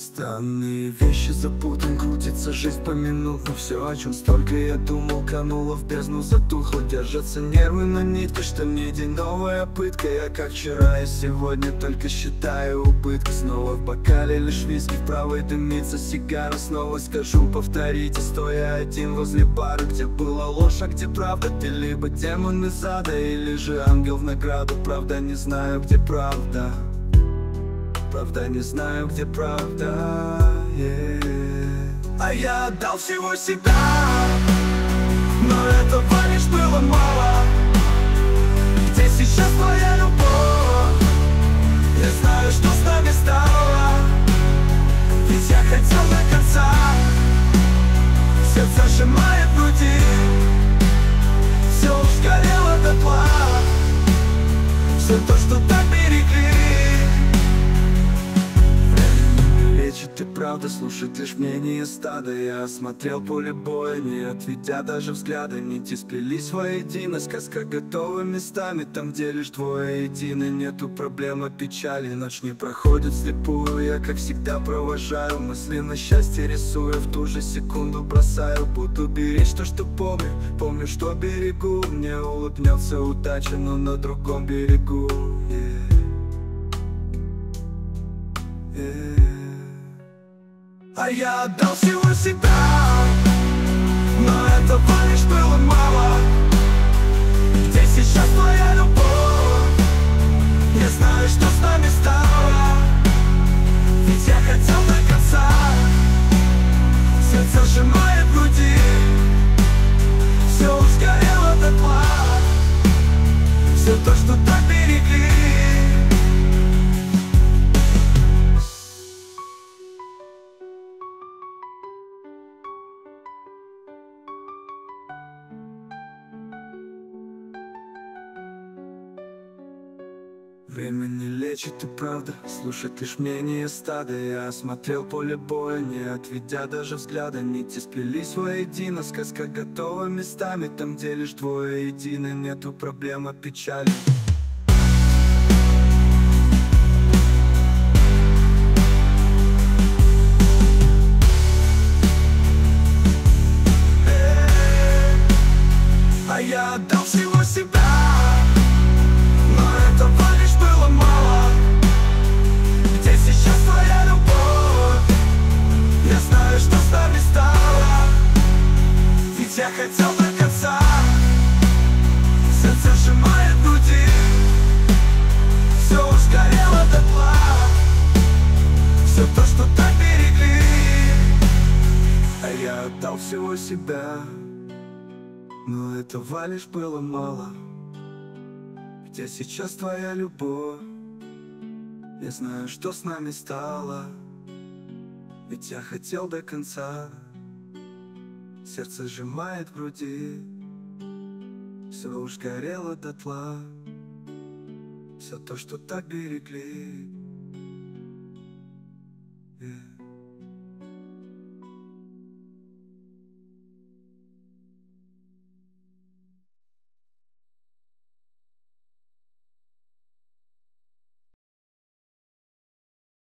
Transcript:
Странные вещи запутан, крутится жизнь поминутно. Все, о чем столько я думал, кануло в бездну, затухло. Держатся нервы на нитке, что не день, новая пытка. Я как вчера, и сегодня только считаю убытки. Снова в бокале лишь виски, в правой дымится сигара. Снова скажу, повторите, стоя один возле бара. Где была ложь, а где правда? Ты либо демон из ада, или же ангел в награду. Правда, не знаю, где правда. Правда, не знаю, где правда, А я отдал всего себя, но этого лишь было мало. Где сейчас твоя любовь? Я знаю, что с нами стало. Ведь я хотел до конца. Сердце сжимает в груди, все уж горело дотла. Все то, что так берегли. Ты правда, слушать лишь мнение стада. Я осмотрел поле боя, не отведя даже взгляда. Нити сплелись воедино, сказка готова местами. Там, где лишь двое едины, нету проблемы печали. Ночь не проходит слепую, я как всегда провожаю мысли на счастье, рисуя в ту же секунду бросаю. Буду беречь то, что помню, помню, что берегу. Мне улыбнется удача, но на другом берегу. А я отдал всего себя, но этого лишь было мало. Где сейчас твоя любовь? Я знаю, что с нами стало. Ведь я хотел до конца. Сердце сжимает в груди, все уж горело дотла. Все то, что так берегли. Время не лечит, и правда, слушать лишь мнение стада. Я осмотрел поле боя, не отведя даже взгляда. Нити сплелись воедино, сказка готова местами. Там, где лишь двое едины, нету проблем, печали. А я отдал всего себя, но этого лишь было мало. Где сейчас твоя любовь? Я знаю, что с нами стало. Ведь я хотел до конца. Сердце сжимает в груди, все уж горело дотла. Все то, что так берегли. А я отдал всего себя, но этого лишь было мало. Где сейчас твоя любовь? Я знаю, что с нами стало. Ведь я хотел до конца. Сердце сжимает в груди, все уж горело дотла. Все то, что так берегли.